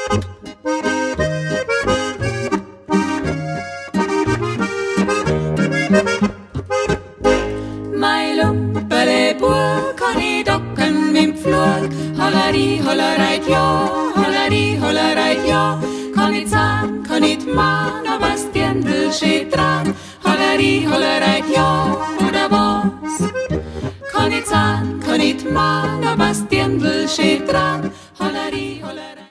Mein Lumpele-Bur kann ich docken mit'm Flug. Holleri, hollereit, ja, holleri, hollereit, ja. Kann ich zahn, kann ich man, aber das Dirndl steht dran. Holleri, hollereit, ja, oder was? Kann ich zahn, kann ich man, aber das Dirndl steht dran. Holleri, hollereit.